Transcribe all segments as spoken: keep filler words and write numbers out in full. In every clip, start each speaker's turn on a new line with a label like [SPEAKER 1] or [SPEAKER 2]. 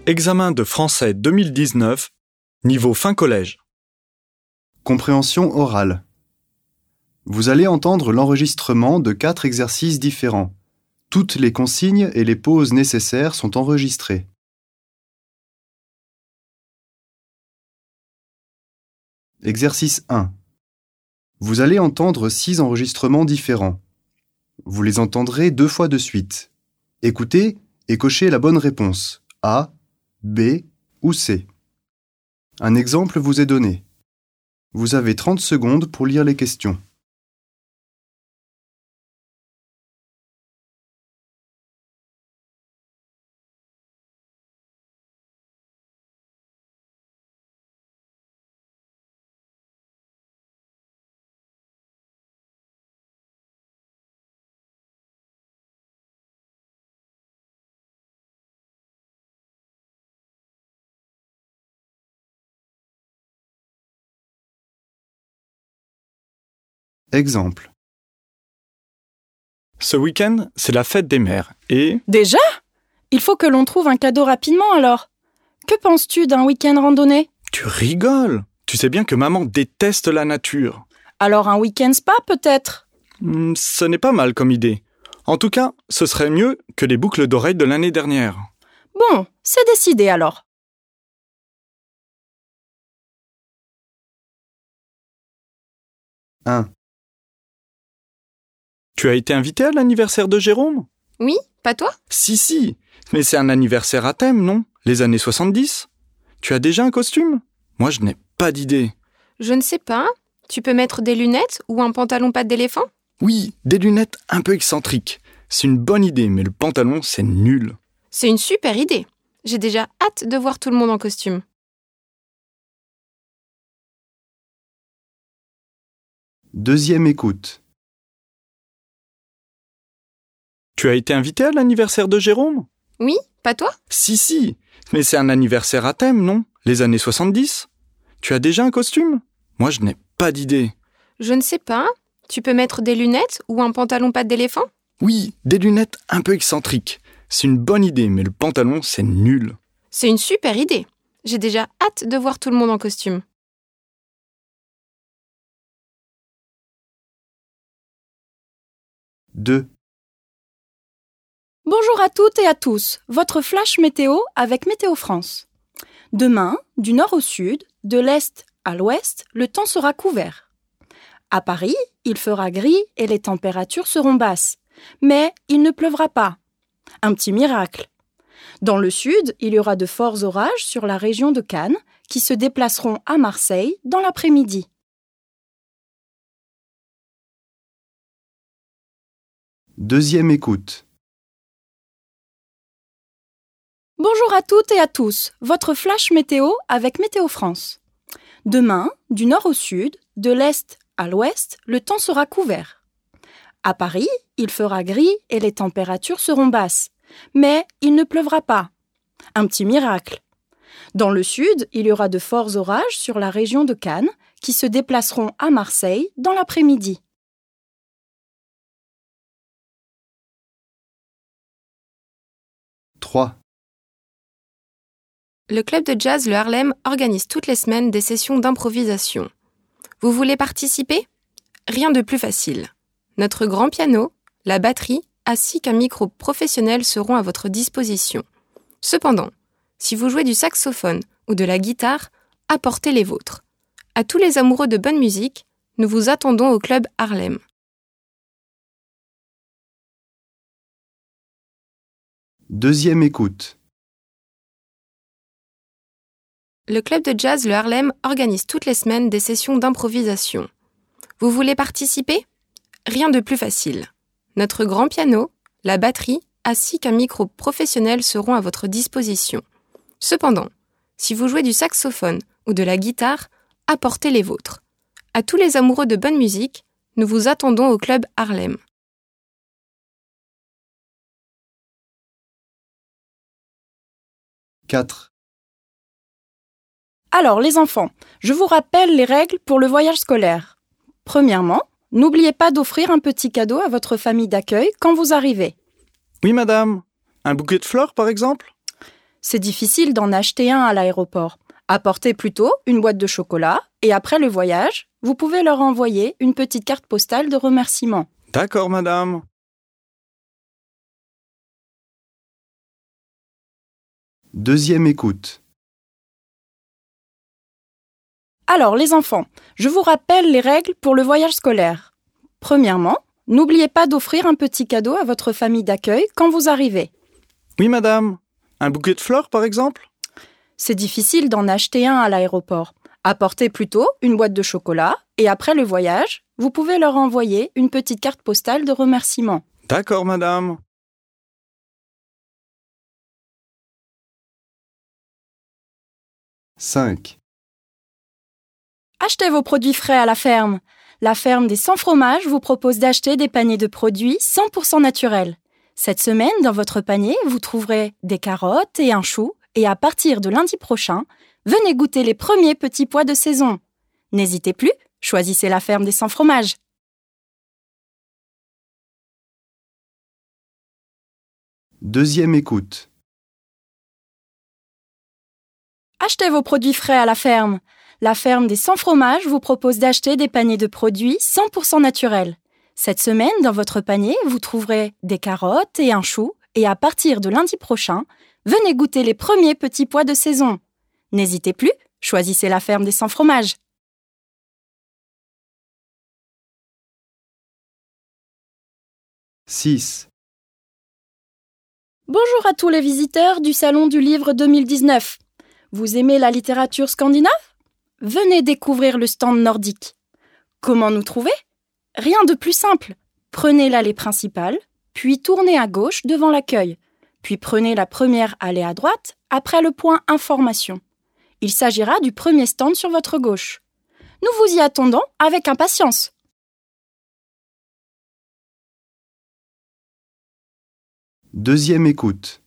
[SPEAKER 1] Examen de français deux mille dix-neuf, niveau fin collège.
[SPEAKER 2] Compréhension orale. Vous allez entendre l'enregistrement de quatre exercices différents. Toutes les consignes et les pauses nécessaires sont enregistrées. Exercice un. Vous allez entendre six enregistrements différents. Vous les entendrez deux fois de suite. Écoutez et cochez la bonne réponse, A, B ou C. Un exemple vous est donné. Vous avez trente secondes pour lire les questions. Exemple.
[SPEAKER 1] Ce week-end, c'est la fête des mères et...
[SPEAKER 3] Déjà ? Il faut que l'on trouve un cadeau rapidement alors. Que penses-tu d'un week-end randonnée ?
[SPEAKER 1] Tu rigoles ? Tu sais bien que maman déteste la nature.
[SPEAKER 3] Alors un week-end spa peut-être ?
[SPEAKER 1] Hmm, ce n'est pas mal comme idée. En tout cas, ce serait mieux que les boucles d'oreilles de l'année dernière.
[SPEAKER 3] Bon, c'est décidé alors.
[SPEAKER 2] un.
[SPEAKER 1] Tu as été invité à l'anniversaire de Jérôme ?
[SPEAKER 4] Oui, pas toi ?
[SPEAKER 1] Si, si. Mais c'est un anniversaire à thème, non ? Les années soixante-dix ? Tu as déjà un costume ? Moi, je n'ai pas d'idée.
[SPEAKER 4] Je ne sais pas. Tu peux mettre des lunettes ou un pantalon pattes d'éléphant ?
[SPEAKER 1] Oui, des lunettes un peu excentriques. C'est une bonne idée, mais le pantalon, c'est nul.
[SPEAKER 4] C'est une super idée. J'ai déjà hâte de voir tout le monde en costume.
[SPEAKER 2] Deuxième écoute.
[SPEAKER 1] Tu as été invité à l'anniversaire de Jérôme ?
[SPEAKER 4] Oui, pas toi ?
[SPEAKER 1] Si, si. Mais c'est un anniversaire à thème, non ? Les années soixante-dix ? Tu as déjà un costume ? Moi, je n'ai pas d'idée.
[SPEAKER 4] Je ne sais pas. Tu peux mettre des lunettes ou un pantalon pattes d'éléphant ?
[SPEAKER 1] Oui, des lunettes un peu excentriques. C'est une bonne idée, mais le pantalon, c'est nul.
[SPEAKER 4] C'est une super idée. J'ai déjà hâte de voir tout le monde en costume.
[SPEAKER 2] deux.
[SPEAKER 3] Bonjour à toutes et à tous, votre flash météo avec Météo France. Demain, du nord au sud, de l'est à l'ouest, le temps sera couvert. À Paris, il fera gris et les températures seront basses, mais il ne pleuvra pas. Un petit miracle. Dans le sud, il y aura de forts orages sur la région de Cannes qui se déplaceront à Marseille dans l'après-midi.
[SPEAKER 2] Deuxième écoute.
[SPEAKER 3] Bonjour à toutes et à tous, votre flash météo avec Météo France. Demain, du nord au sud, de l'est à l'ouest, le temps sera couvert. À Paris, il fera gris et les températures seront basses, mais il ne pleuvra pas. Un petit miracle. Dans le sud, il y aura de forts orages sur la région de Cannes qui se déplaceront à Marseille dans l'après-midi.
[SPEAKER 2] trois.
[SPEAKER 4] Le club de jazz Le Harlem organise toutes les semaines des sessions d'improvisation. Vous voulez participer ? Rien de plus facile. Notre grand piano, la batterie, ainsi qu'un micro professionnel seront à votre disposition. Cependant, si vous jouez du saxophone ou de la guitare, apportez les vôtres. À tous les amoureux de bonne musique, nous vous attendons au club Harlem.
[SPEAKER 2] Deuxième écoute.
[SPEAKER 4] Le club de jazz Le Harlem organise toutes les semaines des sessions d'improvisation. Vous voulez participer ? Rien de plus facile. Notre grand piano, la batterie, ainsi qu'un micro professionnel seront à votre disposition. Cependant, si vous jouez du saxophone ou de la guitare, apportez les vôtres. À tous les amoureux de bonne musique, nous vous attendons au club Harlem.
[SPEAKER 2] quatre.
[SPEAKER 3] Alors les enfants, je vous rappelle les règles pour le voyage scolaire. Premièrement, n'oubliez pas d'offrir un petit cadeau à votre famille d'accueil quand vous arrivez.
[SPEAKER 1] Oui, madame. Un bouquet de fleurs, par exemple ?
[SPEAKER 3] C'est difficile d'en acheter un à l'aéroport. Apportez plutôt une boîte de chocolat et après le voyage, vous pouvez leur envoyer une petite carte postale de remerciement.
[SPEAKER 1] D'accord, madame.
[SPEAKER 2] Deuxième écoute.
[SPEAKER 3] Alors, les enfants, je vous rappelle les règles pour le voyage scolaire. Premièrement, n'oubliez pas d'offrir un petit cadeau à votre famille d'accueil quand vous arrivez.
[SPEAKER 1] Oui, madame. Un bouquet de fleurs, par exemple ?
[SPEAKER 3] C'est difficile d'en acheter un à l'aéroport. Apportez plutôt une boîte de chocolat et après le voyage, vous pouvez leur envoyer une petite carte postale de remerciement.
[SPEAKER 1] D'accord, madame.
[SPEAKER 2] cinq.
[SPEAKER 3] Achetez vos produits frais à la ferme. La ferme des Sans Fromages vous propose d'acheter des paniers de produits cent pour cent naturels. Cette semaine, dans votre panier, vous trouverez des carottes et un chou. Et à partir de lundi prochain, venez goûter les premiers petits pois de saison. N'hésitez plus, choisissez la ferme des Sans Fromages.
[SPEAKER 2] Deuxième écoute.
[SPEAKER 3] Achetez vos produits frais à la ferme. La ferme des Sans Fromages vous propose d'acheter des paniers de produits cent pour cent naturels. Cette semaine, dans votre panier, vous trouverez des carottes et un chou. Et à partir de lundi prochain, venez goûter les premiers petits pois de saison. N'hésitez plus, choisissez la ferme des Sans Fromages.
[SPEAKER 2] six.
[SPEAKER 3] Bonjour à tous les visiteurs du Salon du Livre deux mille dix-neuf. Vous aimez la littérature scandinave ? Venez découvrir le stand nordique. Comment nous trouver ? Rien de plus simple. Prenez l'allée principale, puis tournez à gauche devant l'accueil. Puis prenez la première allée à droite, après le point Information. Il s'agira du premier stand sur votre gauche. Nous vous y attendons avec impatience.
[SPEAKER 2] Deuxième écoute.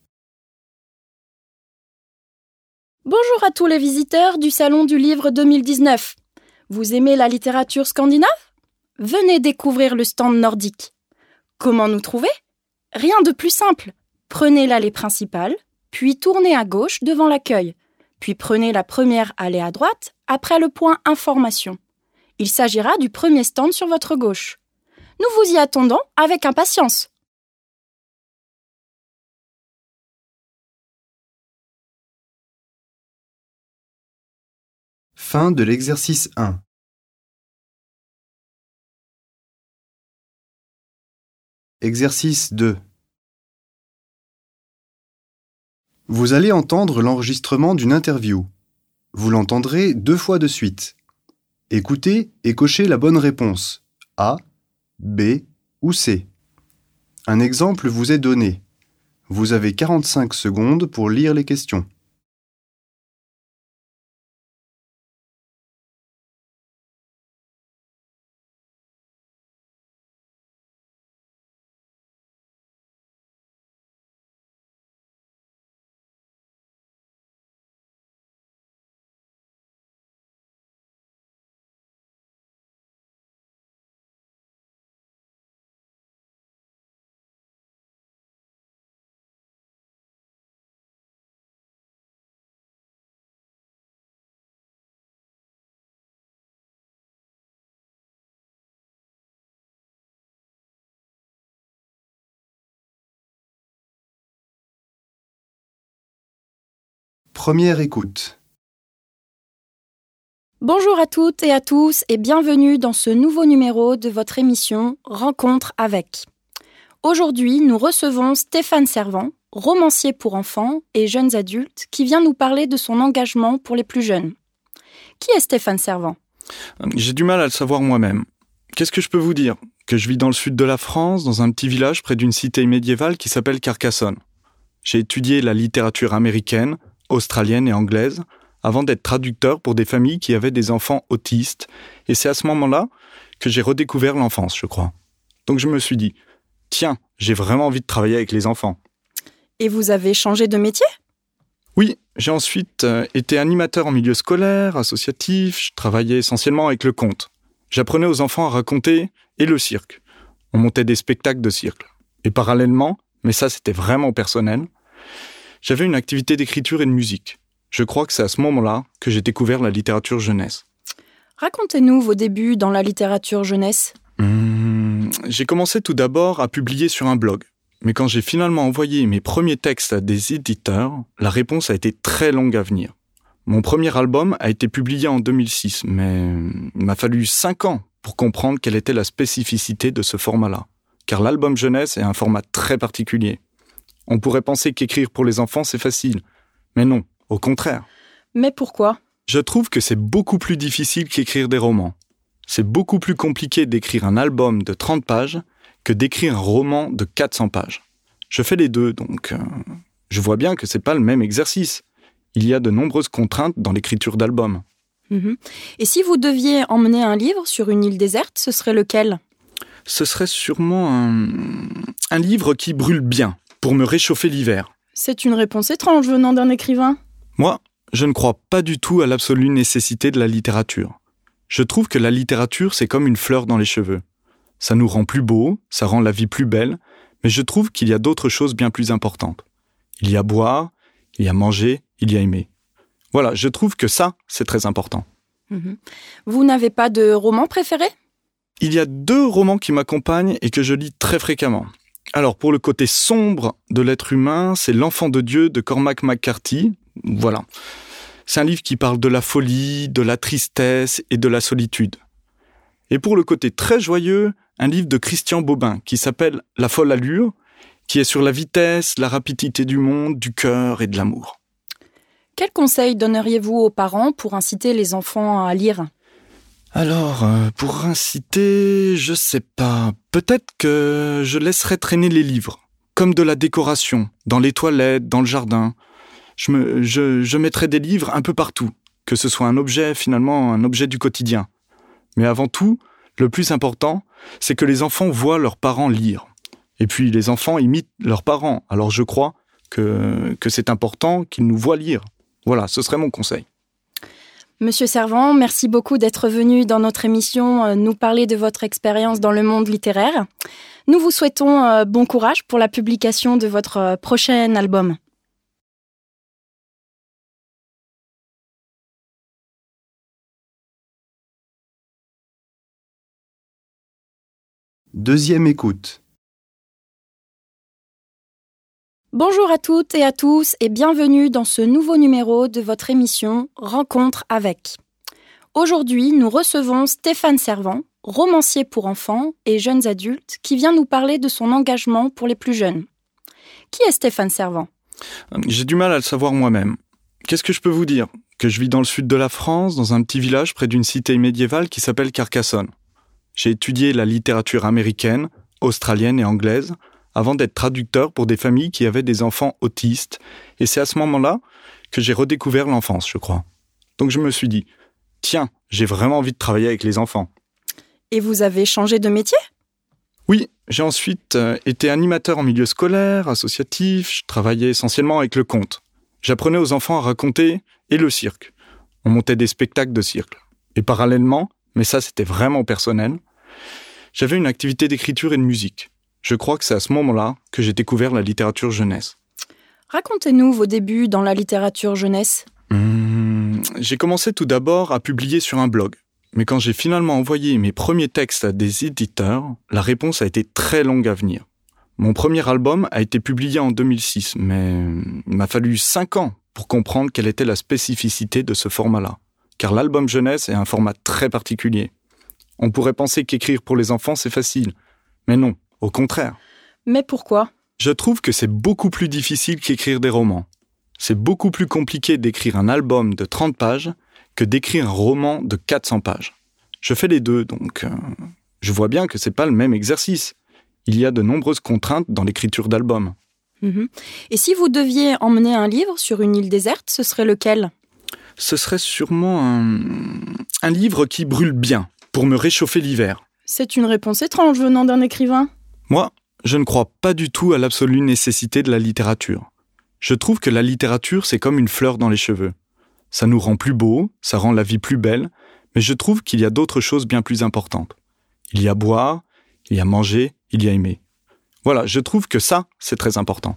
[SPEAKER 3] Bonjour à tous les visiteurs du Salon du Livre deux mille dix-neuf. Vous aimez la littérature scandinave ? Venez découvrir le stand nordique. Comment nous trouver ? Rien de plus simple. Prenez l'allée principale, puis tournez à gauche devant l'accueil. Puis prenez la première allée à droite, après le point Information. Il s'agira du premier stand sur votre gauche. Nous vous y attendons avec impatience.
[SPEAKER 2] Fin de l'exercice un. Exercice deux. Vous allez entendre l'enregistrement d'une interview. Vous l'entendrez deux fois de suite. Écoutez et cochez la bonne réponse, A, B ou C. Un exemple vous est donné. Vous avez quarante-cinq secondes pour lire les questions. Première écoute.
[SPEAKER 3] Bonjour à toutes et à tous et bienvenue dans ce nouveau numéro de votre émission Rencontre avec. Aujourd'hui, nous recevons Stéphane Servant, romancier pour enfants et jeunes adultes, qui vient nous parler de son engagement pour les plus jeunes. Qui est Stéphane Servant ?
[SPEAKER 1] J'ai du mal à le savoir moi-même. Qu'est-ce que je peux vous dire ? Que je vis dans le sud de la France, dans un petit village près d'une cité médiévale qui s'appelle Carcassonne. J'ai étudié la littérature américaine, australienne et anglaise, avant d'être traducteur pour des familles qui avaient des enfants autistes. Et c'est à ce moment-là que j'ai redécouvert l'enfance, je crois. Donc je me suis dit, tiens, j'ai vraiment envie de travailler avec les enfants.
[SPEAKER 3] Et vous avez changé de métier ?
[SPEAKER 1] Oui, j'ai ensuite euh, été animateur en milieu scolaire, associatif, je travaillais essentiellement avec le conte. J'apprenais aux enfants à raconter et le cirque. On montait des spectacles de cirque. Et parallèlement, mais ça c'était vraiment personnel, J'avais une activité d'écriture et de musique. Je crois que c'est à ce moment-là que j'ai découvert la littérature jeunesse.
[SPEAKER 3] Racontez-nous vos débuts dans la littérature jeunesse.
[SPEAKER 1] Mmh, j'ai commencé tout d'abord à publier sur un blog. Mais quand j'ai finalement envoyé mes premiers textes à des éditeurs, la réponse a été très longue à venir. Mon premier album a été publié en deux mille six, mais il m'a fallu cinq ans pour comprendre quelle était la spécificité de ce format-là. Car l'album jeunesse est un format très particulier. On pourrait penser qu'écrire pour les enfants, c'est facile. Mais non, au contraire.
[SPEAKER 3] Mais pourquoi ?
[SPEAKER 1] Je trouve que c'est beaucoup plus difficile qu'écrire des romans. C'est beaucoup plus compliqué d'écrire un album de trente pages que d'écrire un roman de quatre cents pages. Je fais les deux, donc euh, je vois bien que c'est pas le même exercice. Il y a de nombreuses contraintes dans l'écriture d'albums.
[SPEAKER 3] Mmh. Et si vous deviez emmener un livre sur une île déserte, ce serait lequel ?
[SPEAKER 1] Ce serait sûrement un, un livre qui brûle bien, pour me réchauffer l'hiver.
[SPEAKER 3] C'est une réponse étrange venant d'un écrivain.
[SPEAKER 1] Moi, je ne crois pas du tout à l'absolue nécessité de la littérature. Je trouve que la littérature, c'est comme une fleur dans les cheveux. Ça nous rend plus beaux, ça rend la vie plus belle, mais je trouve qu'il y a d'autres choses bien plus importantes. Il y a boire, il y a manger, il y a aimer. Voilà, je trouve que ça, c'est très important.
[SPEAKER 3] Mmh. Vous n'avez pas de roman préféré ?
[SPEAKER 1] Il y a deux romans qui m'accompagnent et que je lis très fréquemment. Alors, pour le côté sombre de l'être humain, c'est L'Enfant de Dieu de Cormac McCarthy. Voilà. C'est un livre qui parle de la folie, de la tristesse et de la solitude. Et pour le côté très joyeux, un livre de Christian Bobin qui s'appelle La folle allure, qui est sur la vitesse, la rapidité du monde, du cœur et de l'amour.
[SPEAKER 3] Quels conseils donneriez-vous aux parents pour inciter les enfants à lire ?
[SPEAKER 1] Alors, euh, pour inciter, je sais pas. Peut-être que je laisserais traîner les livres, comme de la décoration, dans les toilettes, dans le jardin. Je, me, je, je mettrais des livres un peu partout, que ce soit un objet, finalement, un objet du quotidien. Mais avant tout, le plus important, c'est que les enfants voient leurs parents lire. Et puis, les enfants imitent leurs parents. Alors, je crois que, que c'est important qu'ils nous voient lire. Voilà, ce serait mon conseil.
[SPEAKER 3] Monsieur Servan, merci beaucoup d'être venu dans notre émission nous parler de votre expérience dans le monde littéraire. Nous vous souhaitons bon courage pour la publication de votre prochain album.
[SPEAKER 2] Deuxième écoute.
[SPEAKER 3] Bonjour à toutes et à tous et bienvenue dans ce nouveau numéro de votre émission Rencontre avec. Aujourd'hui, nous recevons Stéphane Servan, romancier pour enfants et jeunes adultes, qui vient nous parler de son engagement pour les plus jeunes. Qui est Stéphane Servan ?
[SPEAKER 1] J'ai du mal à le savoir moi-même. Qu'est-ce que je peux vous dire ? Que je vis dans le sud de la France, dans un petit village près d'une cité médiévale qui s'appelle Carcassonne. J'ai étudié la littérature américaine, australienne et anglaise, avant d'être traducteur pour des familles qui avaient des enfants autistes. Et c'est à ce moment-là que j'ai redécouvert l'enfance, je crois. Donc je me suis dit, tiens, j'ai vraiment envie de travailler avec les enfants.
[SPEAKER 3] Et vous avez changé de métier ?
[SPEAKER 1] Oui, j'ai ensuite euh, été animateur en milieu scolaire, associatif, je travaillais essentiellement avec le conte. J'apprenais aux enfants à raconter et le cirque. On montait des spectacles de cirque. Et parallèlement, mais ça c'était vraiment personnel, j'avais une activité d'écriture et de musique. Je crois que c'est à ce moment-là que j'ai découvert la littérature jeunesse.
[SPEAKER 3] Racontez-nous vos débuts dans la littérature jeunesse.
[SPEAKER 1] Mmh, j'ai commencé tout d'abord à publier sur un blog. Mais quand j'ai finalement envoyé mes premiers textes à des éditeurs, la réponse a été très longue à venir. Mon premier album a été publié en deux mille six, mais il m'a fallu cinq ans pour comprendre quelle était la spécificité de ce format-là. Car l'album jeunesse est un format très particulier. On pourrait penser qu'écrire pour les enfants, c'est facile. Mais non. Au contraire.
[SPEAKER 3] Mais pourquoi ?
[SPEAKER 1] Je trouve que c'est beaucoup plus difficile qu'écrire des romans. C'est beaucoup plus compliqué d'écrire un album de trente pages que d'écrire un roman de quatre cents pages. Je fais les deux, donc euh, je vois bien que c'est pas le même exercice. Il y a de nombreuses contraintes dans l'écriture d'albums.
[SPEAKER 3] Mmh. Et si vous deviez emmener un livre sur une île déserte, ce serait lequel ?
[SPEAKER 1] Ce serait sûrement un, un livre qui brûle bien, pour me réchauffer l'hiver.
[SPEAKER 3] C'est une réponse étrange venant d'un écrivain.
[SPEAKER 1] Moi, je ne crois pas du tout à l'absolue nécessité de la littérature. Je trouve que la littérature, c'est comme une fleur dans les cheveux. Ça nous rend plus beaux, ça rend la vie plus belle, mais je trouve qu'il y a d'autres choses bien plus importantes. Il y a boire, il y a manger, il y a aimer. Voilà, je trouve que ça, c'est très important.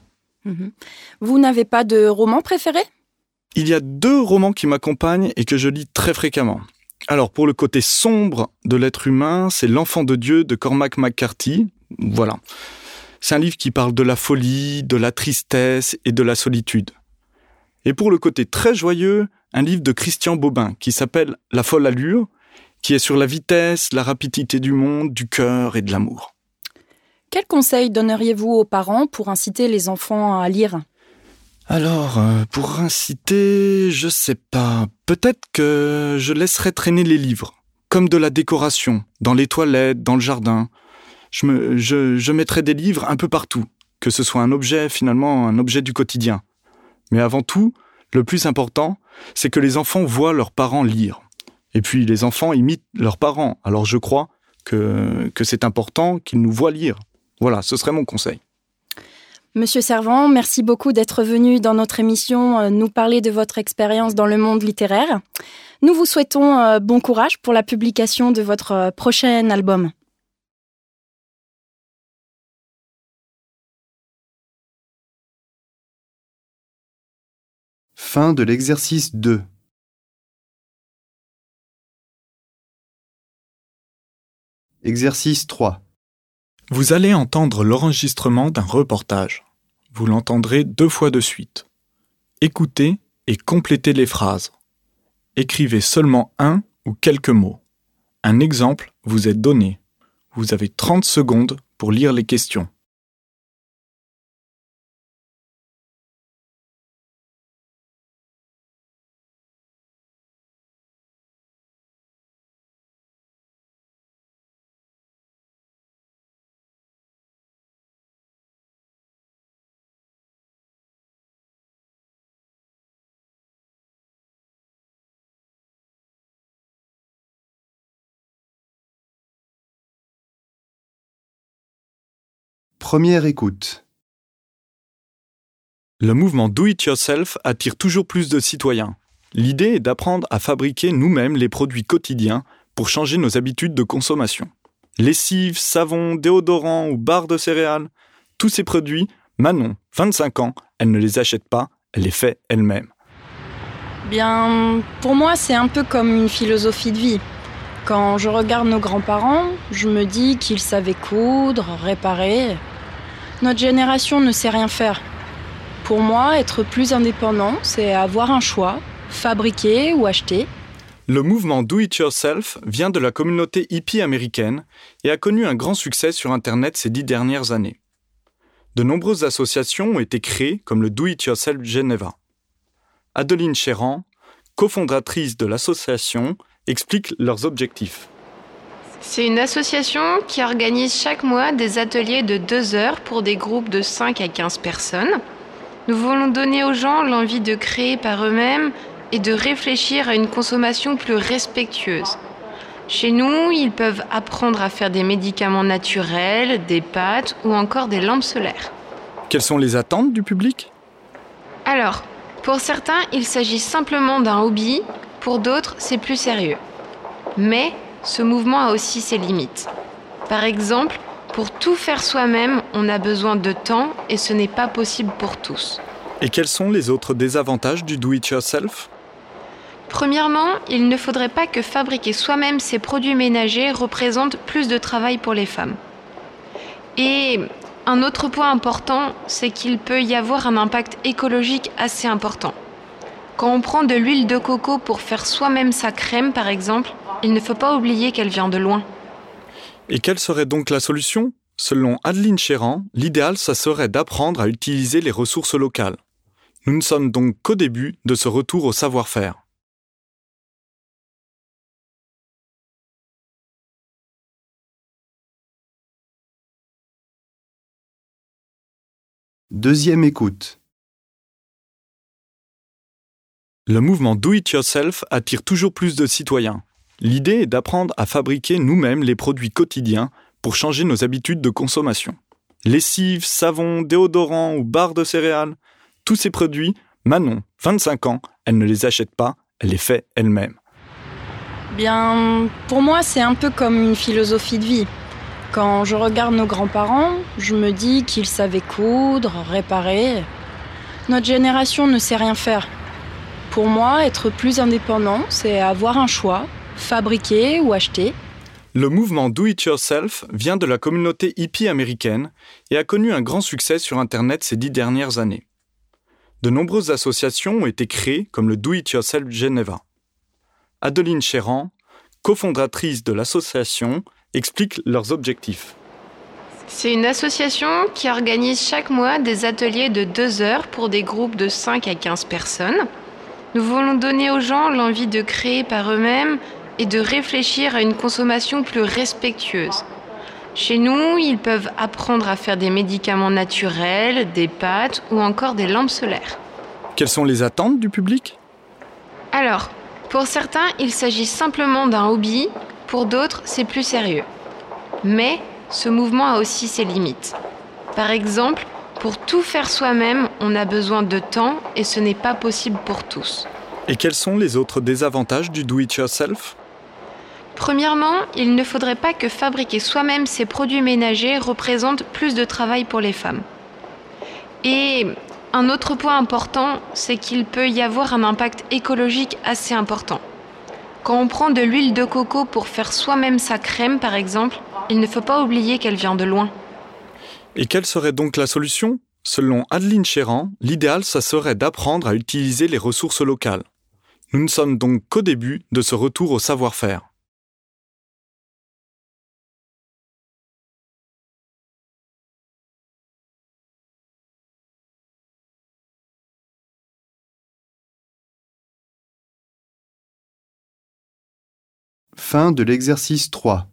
[SPEAKER 3] Mmh. Vous n'avez pas de roman préféré ?
[SPEAKER 1] Il y a deux romans qui m'accompagnent et que je lis très fréquemment. Alors, pour le côté sombre de l'être humain, c'est L'Enfant de Dieu de Cormac McCarthy. Voilà. C'est un livre qui parle de la folie, de la tristesse et de la solitude. Et pour le côté très joyeux, un livre de Christian Bobin qui s'appelle La folle allure, qui est sur la vitesse, la rapidité du monde, du cœur et de l'amour.
[SPEAKER 3] Quels conseils donneriez-vous aux parents pour inciter les enfants à lire ?
[SPEAKER 1] Alors, euh, pour inciter, je sais pas. Peut-être que je laisserai traîner les livres, comme de la décoration, dans les toilettes, dans le jardin. Je, me, je, je mettrai des livres un peu partout, que ce soit un objet, finalement, un objet du quotidien. Mais avant tout, le plus important, c'est que les enfants voient leurs parents lire. Et puis, les enfants imitent leurs parents. Alors, je crois que, que c'est important qu'ils nous voient lire. Voilà, ce serait mon conseil.
[SPEAKER 3] Monsieur Servan, merci beaucoup d'être venu dans notre émission nous parler de votre expérience dans le monde littéraire. Nous vous souhaitons bon courage pour la publication de votre prochain album.
[SPEAKER 2] Fin de l'exercice deux. Exercice trois.
[SPEAKER 1] Vous allez entendre l'enregistrement d'un reportage. Vous l'entendrez deux fois de suite. Écoutez et complétez les phrases. Écrivez seulement un ou quelques mots. Un exemple vous est donné. Vous avez trente secondes pour lire les questions.
[SPEAKER 2] Première écoute.
[SPEAKER 1] Le mouvement Do It Yourself attire toujours plus de citoyens. L'idée est d'apprendre à fabriquer nous-mêmes les produits quotidiens pour changer nos habitudes de consommation. Lessive, savon, déodorant ou barres de céréales, tous ces produits, Manon, vingt-cinq ans, elle ne les achète pas, elle les fait elle-même.
[SPEAKER 3] Bien, pour moi, c'est un peu comme une philosophie de vie. Quand je regarde nos grands-parents, je me dis qu'ils savaient coudre, réparer. Notre génération ne sait rien faire. Pour moi, être plus indépendant, c'est avoir un choix, fabriquer ou acheter.
[SPEAKER 1] Le mouvement Do It Yourself vient de la communauté hippie américaine et a connu un grand succès sur Internet ces dix dernières années. De nombreuses associations ont été créées comme le Do It Yourself Geneva. Adeline Chéran, cofondatrice de l'association, explique leurs objectifs.
[SPEAKER 4] C'est une association qui organise chaque mois des ateliers de deux heures pour des groupes de cinq à quinze personnes. Nous voulons donner aux gens l'envie de créer par eux-mêmes et de réfléchir à une consommation plus respectueuse. Chez nous, ils peuvent apprendre à faire des médicaments naturels, des pâtes ou encore des lampes solaires.
[SPEAKER 1] Quelles sont les attentes du public ?
[SPEAKER 4] Alors, pour certains, il s'agit simplement d'un hobby, pour d'autres, c'est plus sérieux. Mais ce mouvement a aussi ses limites. Par exemple, pour tout faire soi-même, on a besoin de temps et ce n'est pas possible pour tous.
[SPEAKER 1] Et quels sont les autres désavantages du Do It Yourself ?
[SPEAKER 4] Premièrement, il ne faudrait pas que fabriquer soi-même ses produits ménagers représente plus de travail pour les femmes. Et un autre point important, c'est qu'il peut y avoir un impact écologique assez important. Quand on prend de l'huile de coco pour faire soi-même sa crème, par exemple, il ne faut pas oublier qu'elle vient de loin.
[SPEAKER 1] Et quelle serait donc la solution ? Selon Adeline Chéran, l'idéal, ça serait d'apprendre à utiliser les ressources locales. Nous ne sommes donc qu'au début de ce retour au savoir-faire.
[SPEAKER 2] Deuxième écoute.
[SPEAKER 1] Le mouvement Do It Yourself attire toujours plus de citoyens. L'idée est d'apprendre à fabriquer nous-mêmes les produits quotidiens pour changer nos habitudes de consommation. Lessive, savon, déodorant ou barres de céréales, tous ces produits, Manon, vingt-cinq ans, elle ne les achète pas, elle les fait elle-même.
[SPEAKER 3] Bien, pour moi, c'est un peu comme une philosophie de vie. Quand je regarde nos grands-parents, je me dis qu'ils savaient coudre, réparer. Notre génération ne sait rien faire. Pour moi, être plus indépendant, c'est avoir un choix, fabriquer ou acheter.
[SPEAKER 1] Le mouvement Do It Yourself vient de la communauté hippie américaine et a connu un grand succès sur Internet ces dix dernières années. De nombreuses associations ont été créées comme le Do It Yourself Geneva. Adeline Chéran, cofondatrice de l'association, explique leurs objectifs.
[SPEAKER 4] C'est une association qui organise chaque mois des ateliers de deux heures pour des groupes de cinq à quinze personnes. Nous voulons donner aux gens l'envie de créer par eux-mêmes et de réfléchir à une consommation plus respectueuse. Chez nous, ils peuvent apprendre à faire des médicaments naturels, des pâtes ou encore des lampes solaires.
[SPEAKER 1] Quelles sont les attentes du public ?
[SPEAKER 4] Alors, pour certains, il s'agit simplement d'un hobby, pour d'autres, c'est plus sérieux. Mais ce mouvement a aussi ses limites. Par exemple, pour tout faire soi-même, on a besoin de temps et ce n'est pas possible pour tous.
[SPEAKER 1] Et quels sont les autres désavantages du do-it-yourself ?
[SPEAKER 4] Premièrement, il ne faudrait pas que fabriquer soi-même ses produits ménagers représente plus de travail pour les femmes. Et un autre point important, c'est qu'il peut y avoir un impact écologique assez important. Quand on prend de l'huile de coco pour faire soi-même sa crème, par exemple, il ne faut pas oublier qu'elle vient de loin.
[SPEAKER 1] Et quelle serait donc la solution ? Selon Adeline Chéran, l'idéal, ça serait d'apprendre à utiliser les ressources locales. Nous ne sommes donc qu'au début de ce retour au savoir-faire.
[SPEAKER 2] Fin de l'exercice trois.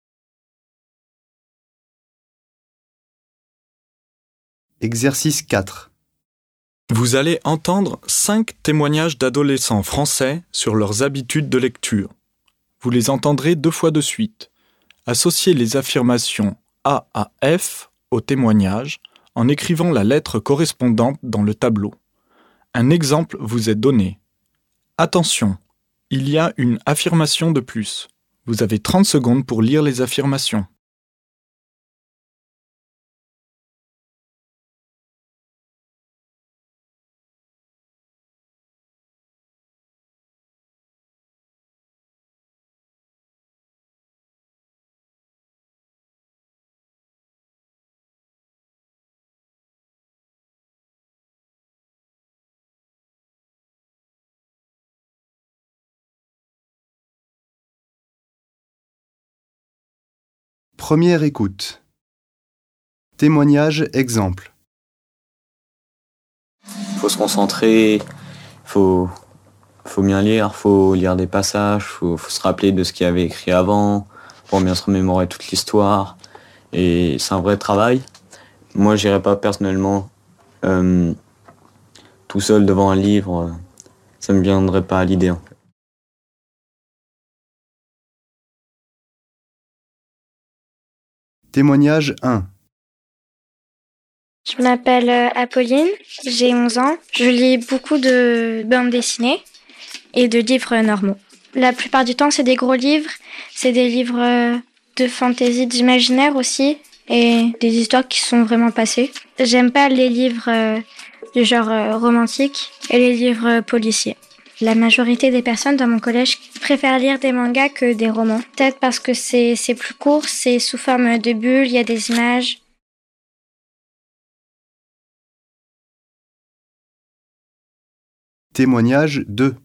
[SPEAKER 2] Exercice quatre.
[SPEAKER 1] Vous allez entendre cinq témoignages d'adolescents français sur leurs habitudes de lecture. Vous les entendrez deux fois de suite. Associez les affirmations A à F au témoignage en écrivant la lettre correspondante dans le tableau. Un exemple vous est donné. Attention, il y a une affirmation de plus. Vous avez trente secondes pour lire les affirmations.
[SPEAKER 2] Première écoute. Témoignage exemple.
[SPEAKER 5] Il faut se concentrer, il faut, faut bien lire, il faut lire des passages, il faut, faut se rappeler de ce qu'il y avait écrit avant, pour bien se remémorer toute l'histoire. Et c'est un vrai travail. Moi, je n'irai pas personnellement euh, tout seul devant un livre, ça ne me viendrait pas à l'idée. En fait.
[SPEAKER 2] Témoignage un.
[SPEAKER 6] Je m'appelle Apolline, j'ai onze ans. Je lis beaucoup de bandes dessinées et de livres normaux. La plupart du temps, c'est des gros livres, c'est des livres de fantaisie, d'imaginaire aussi, et des histoires qui sont vraiment passées. J'aime pas les livres du genre romantique et les livres policiers. La majorité des personnes dans mon collège préfèrent lire des mangas que des romans. Peut-être parce que c'est, c'est plus court, c'est sous forme de bulles, il y a des images.
[SPEAKER 2] Témoignage deux.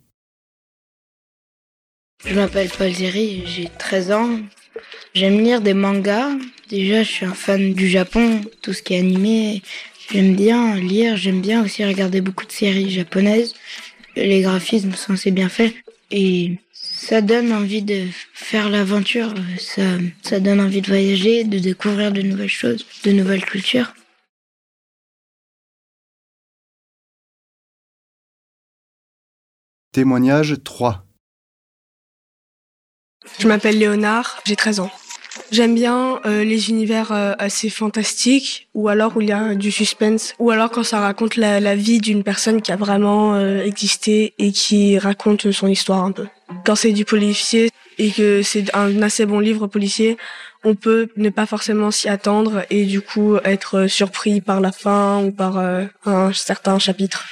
[SPEAKER 7] Je m'appelle Paul Zeri, j'ai treize ans. J'aime lire des mangas. Déjà, je suis un fan du Japon, tout ce qui est animé. J'aime bien lire, j'aime bien aussi regarder beaucoup de séries japonaises. Les graphismes sont assez bien faits et ça donne envie de faire l'aventure, ça, ça donne envie de voyager, de découvrir de nouvelles choses, de nouvelles cultures.
[SPEAKER 2] Témoignage trois.
[SPEAKER 8] Je m'appelle Léonard, j'ai treize ans. J'aime bien euh, les univers euh, assez fantastiques, ou alors où il y a du suspense, ou alors quand ça raconte la, la vie d'une personne qui a vraiment euh, existé et qui raconte son histoire un peu. Quand c'est du policier et que c'est un assez bon livre policier, on peut ne pas forcément s'y attendre et du coup être surpris par la fin ou par euh, un certain chapitre.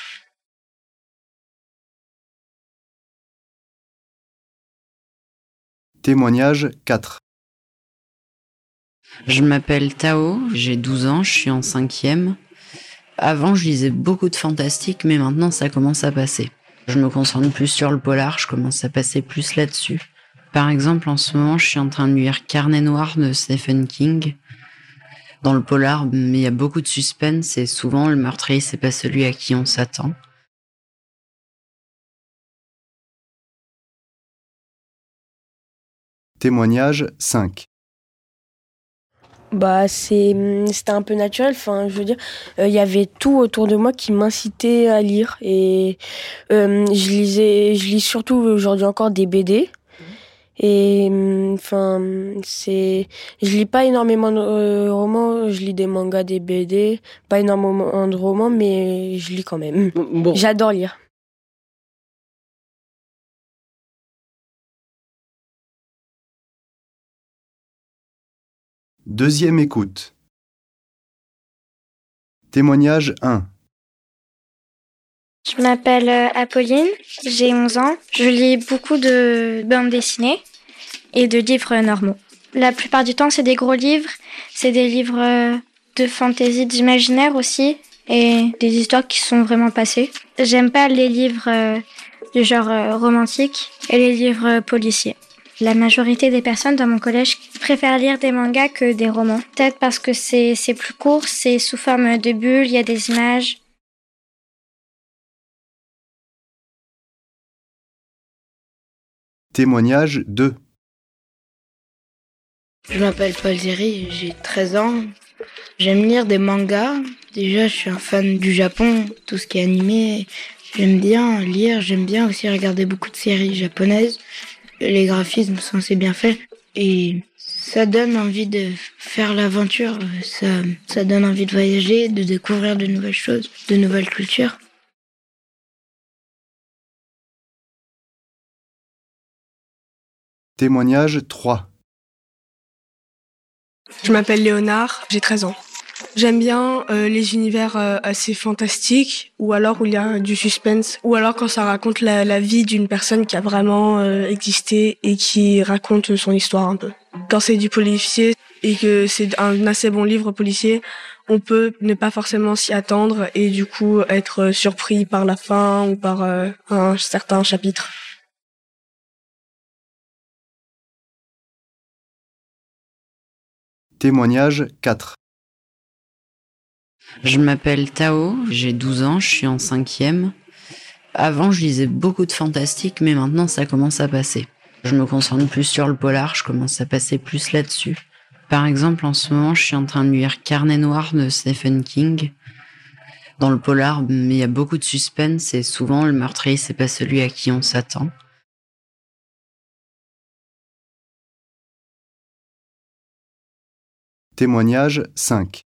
[SPEAKER 2] Témoignage quatre.
[SPEAKER 9] Je m'appelle Tao, j'ai douze ans, je suis en cinquième. Avant, je lisais beaucoup de fantastique, mais maintenant, ça commence à passer. Je me concentre plus sur le polar, je commence à passer plus là-dessus. Par exemple, en ce moment, je suis en train de lire Carnet noir de Stephen King. Dans le polar, mais il y a beaucoup de suspense et souvent, le meurtrier, c'est pas celui à qui on s'attend.
[SPEAKER 2] Témoignage cinq.
[SPEAKER 7] Bah, c'est, c'était un peu naturel. Enfin, je veux dire, il euh, y avait tout autour de moi qui m'incitait à lire. Et euh, je lisais, je lis surtout aujourd'hui encore des B D. Et enfin, c'est, je lis pas énormément de euh, romans. Je lis des mangas, des B D, pas énormément de romans, mais je lis quand même. Bon. J'adore lire.
[SPEAKER 2] Deuxième écoute. Témoignage un.
[SPEAKER 6] Je m'appelle Apolline, j'ai onze ans. Je lis beaucoup de bandes dessinées et de livres normaux. La plupart du temps, c'est des gros livres. C'est des livres de fantaisie, d'imaginaire aussi, et des histoires qui sont vraiment passées. J'aime pas les livres du genre romantique et les livres policiers. La majorité des personnes dans mon collège préfèrent lire des mangas que des romans. Peut-être parce que c'est, c'est plus court, c'est sous forme de bulles, il y a des images.
[SPEAKER 2] Témoignage deux.
[SPEAKER 7] Je m'appelle Paul Zeri, j'ai treize ans. J'aime lire des mangas. Déjà, je suis un fan du Japon, tout ce qui est animé. J'aime bien lire, j'aime bien aussi regarder beaucoup de séries japonaises. Les graphismes sont assez bien faits et ça donne envie de faire l'aventure. Ça, ça donne envie de voyager, de découvrir de nouvelles choses, de nouvelles cultures.
[SPEAKER 2] Témoignage trois.
[SPEAKER 8] Je m'appelle Léonard, j'ai treize ans. J'aime bien euh, les univers euh, assez fantastiques, ou alors où il y a du suspense, ou alors quand ça raconte la, la vie d'une personne qui a vraiment euh, existé et qui raconte son histoire un peu. Quand c'est du policier et que c'est un assez bon livre policier, on peut ne pas forcément s'y attendre et du coup être surpris par la fin ou par euh, un certain chapitre.
[SPEAKER 2] Témoignage quatre.
[SPEAKER 9] Je m'appelle Tao, j'ai douze ans, je suis en cinquième. Avant, je lisais beaucoup de fantastique, mais maintenant, ça commence à passer. Je me concentre plus sur le polar, je commence à passer plus là-dessus. Par exemple, en ce moment, je suis en train de lire Carnet noir de Stephen King. Dans le polar, mais il y a beaucoup de suspense et souvent, le meurtrier, c'est pas celui à qui on s'attend.
[SPEAKER 2] Témoignage cinq.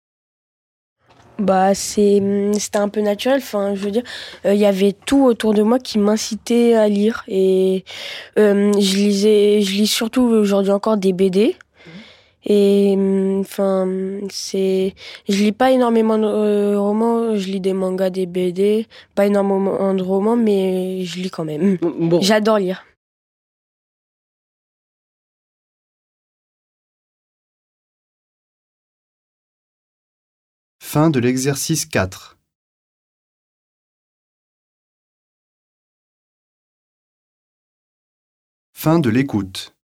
[SPEAKER 7] Bah, c'est, c'était un peu naturel. Enfin, je veux dire, il euh, y avait tout autour de moi qui m'incitait à lire. Et euh, je lisais, je lis surtout aujourd'hui encore des B D. Et enfin, c'est, je lis pas énormément de euh, romans. Je lis des mangas, des B D, pas énormément de romans, mais je lis quand même. Bon. J'adore lire.
[SPEAKER 2] Fin de l'exercice quatre. Fin de l'écoute.